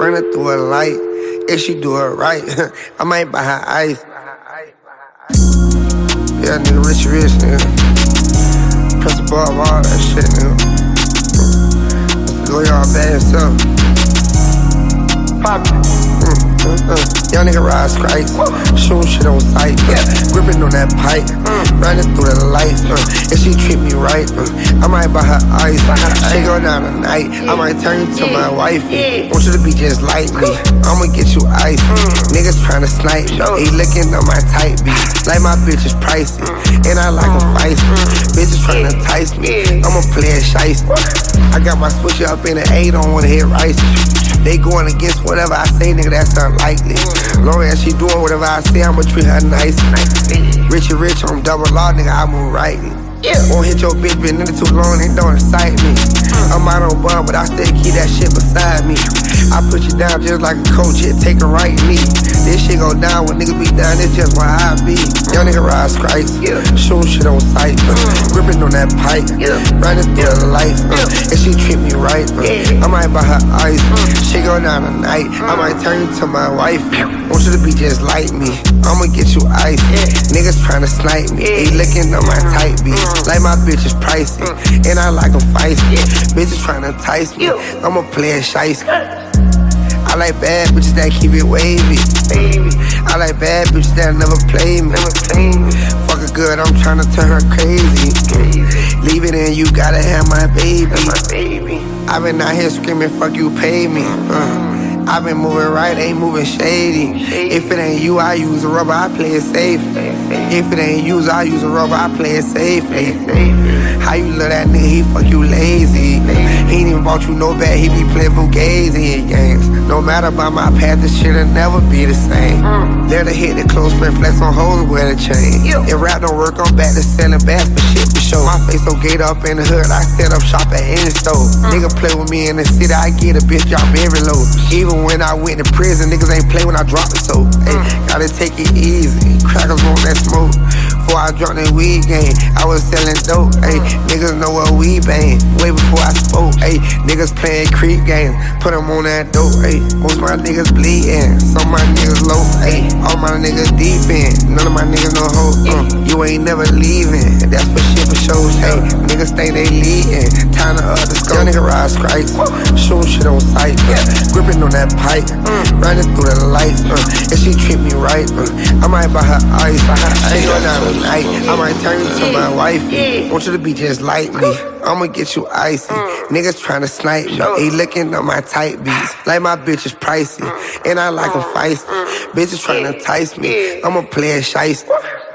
running through a light. If she do it right, I might buy her ice. Yeah, nigga, rich, nigga. Press above all that shit, nigga. Go y'all bad yourself. Pop it. Young nigga ride strikes, shooting shit on sight, gripping on that pipe, running through the lights. If she treat me right, I might buy her ice. She go down tonight, I might turn you to my wifey. Want you to be just like me, I'ma get you ice. Niggas tryna snipe me, he looking on my tight beat. Like my bitch is pricey, and I like them feisty. Bitches tryna entice me, I'ma play it shiesty. I got my switcher up in the A, don't wanna hit rice. They going against whatever I say, nigga, that's unlikely. Long as she doing whatever I say, I'ma treat her nice. Rich, I'm double law, nigga, I move right. Won't hit your bitch, been in it too long, they don't excite me. I'm out on bun, but I still keep that shit beside me. I put you down just like a coach, it take a right knee. This shit go down when niggas be down, it's just where I be. Young nigga ride strikes, shooting shit on sight, gripping on that pipe, running through the lights. If she treat me right, I might buy her ice. She go down tonight, I might turn you to my wife. Want you to be just like me, I'ma get you ice. Niggas tryna snipe me, they looking on my tight beats. Like my bitch is pricey, and I like them feisty. Bitches tryna entice me, I'ma play it shiesty. I like bad bitches that keep it wavy. I like bad bitches that never play me. Fuck her good, I'm tryna turn her crazy. Leave it in, you gotta have my baby. I been out here screaming, fuck you, pay me. I been moving right, ain't moving shady. If it ain't you, I use a rubber, I play it safe. If it ain't you, I use a rubber, I play it safely. How you love that nigga, he fuck you lazy. He ain't even bought you no bag, he be playing Fugazi in games. No matter about my path, this shit'll never be the same. Let her hit the close friend, flex on hoes, wear the chain. If rap don't work, I'm back to selling bags for shit for show. My face so gate up in the hood, I set up shop at any store. Nigga play with me in the city, I get a bitch drop every load. Even when I went to prison, niggas ain't play when I drop the soap. Ay, gotta take it easy, crackers want that smoke. Before I dropped that weed game, I was selling dope. Ay, niggas know what we bang, way before I spoke. Ay, niggas playing creep games, put them on that dope. Ay, most my niggas bleeding, some my niggas low. Ay, all my niggas deep in, none of my niggas no hope. You ain't never leaving, that's for shit for shows. Ay, niggas think they leading, time to the scope. Young nigga ride strikes, shooting shit on sight, gripping on that pipe, running through the lights. If she treat me right, I might buy her ice. She go down tonight, I might turn you to my wifey. Want you to be just like me, I'ma get you icy. Niggas tryna snipe me, they looking on my tight beats. Like my bitch is pricey, and I like them feisty. Bitches tryna entice me, I'ma play it shiesty.